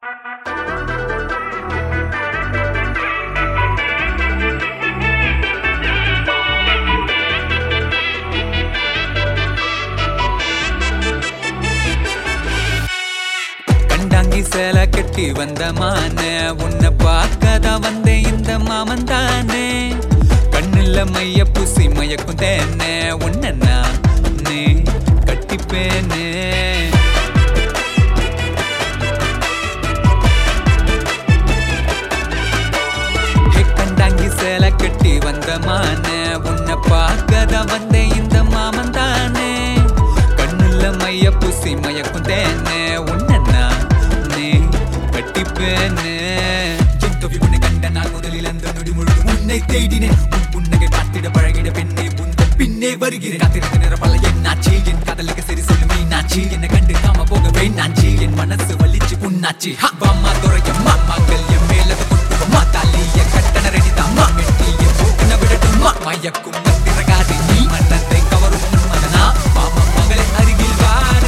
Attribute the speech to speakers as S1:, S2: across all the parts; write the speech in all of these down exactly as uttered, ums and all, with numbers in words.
S1: சேல கட்டி வந்த மானே உன்னை பார்க்கதான் வந்தே இந்த மாமன் தானே கண்ணுல மைய பூசி மயக்கும் தேனே உன்ன நானே கட்டிப்பேனே கண்டாங்கி சேல கட்டி வந்த மானே உன்னை பார்க்கதான் வந்தே இந்த மாமன் தானே கண்ணுல மைய பூசி மயக்கும் தேனே உன்ன கண்ட நாள் முதலில் அந்த நொடி முழுதும் உன்னை தேடினேன் உன் புன்னகை பார்த்திட பழகிட பெண்ணே புந்த பின்னே வருகிறேன் காத்திருந்த நிற பல என்னாச்சு என் காதலுக்கு சரி சொல்லு மீனாச்சு என்னை கண்டு காம போகவே நாச்சு என் மனசு வலிச்சு புண்ணாச்சு அம்மா துறையம்மா மகள் என் மேலது கொட்டுவம்மா தாலிய கட்டண ரெடிதாம்மா மெட்டிய போக்குன விடட்டும்மா மயக்கும் திறகாது நீ மன்னத்தை கவரும் மகனா மாமா மகளை அருகில் வாரத்தை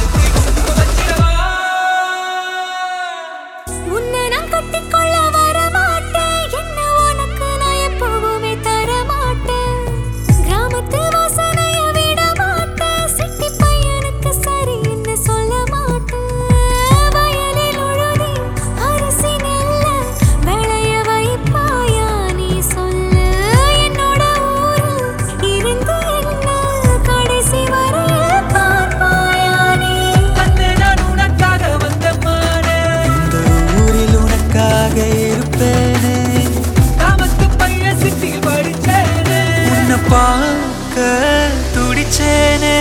S1: பார்க்க துடிச்சேனே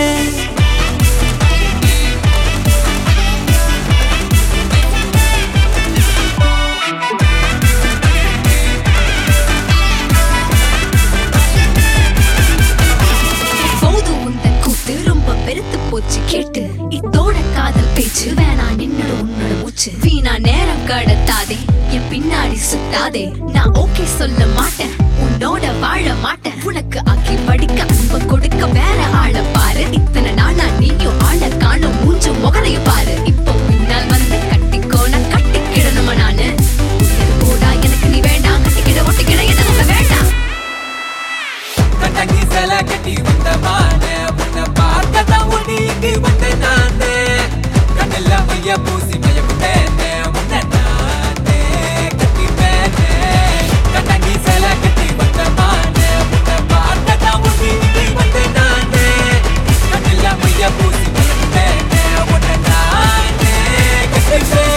S2: போது உந்தன் கூத்து ரொம்ப பெருத்து போச்சு கேட்டு இதோட காதல் பேச்சு வேணா நின்னோட உன்னோட மூச்சு வீணா நேரம் கடத்தாதே என் பின்னாடி சுத்தாதே நான் ஓகே சொல்ல மாட்டேன் உன்னோட வாழ மாட்டேன் உனக்கு ஆக்கி படிக்க அன்ப கொடுக்க வேற ஆள பாரு இத்தனை நாளா நீயும் ஆள காணும் மூஞ்சு முகரைய பாரு இப்போ பின்னால் வந்து கட்டிக்கோன கட்டிக்கிடணுமா நானு போடா எனக்கு நீ வேண்டாம் கட்டிக்கிட ஒட்டிக்கிட எனக்கு வேண்டாம்
S1: கட்டங்கி சேல கட்டி வந்த மானே உன்னை பார்க்கதான் ஒண்ணி இங்கு வந்த நானே கண்ணுல மைய பூசி மயக்குத்தேனே உன்னை நானே கட்டிப்பேனே கட்டங்கி சேல கட்டி வந்த மானே உன்னை பார்க்கதான் ஒண்ணி இங்கு வந்த நானே கண்ணுல மைய பூசி மயக்குத்தேனே உன்னை நானே கட்டிப்பேனே